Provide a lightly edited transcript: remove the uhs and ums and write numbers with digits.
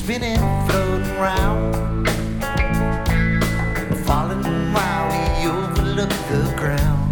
spinning, floating round, falling while we overlook the ground.